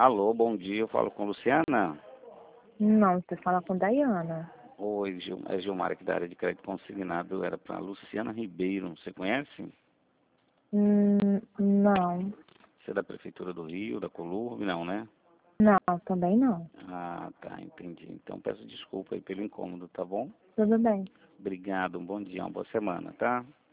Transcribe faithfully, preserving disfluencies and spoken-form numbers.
Alô, bom dia, eu falo com Luciana. Não, você fala com Dayana. Oi, Gil, é Gilmar aqui da área de crédito consignado, era para Luciana Ribeiro, você conhece? Hum, não. Você é da Prefeitura do Rio, da Colurb, não, né? Não, também não. Ah, tá, entendi. Então peço desculpa aí pelo incômodo, tá bom? Tudo bem. Obrigado, um bom dia, uma boa semana, tá?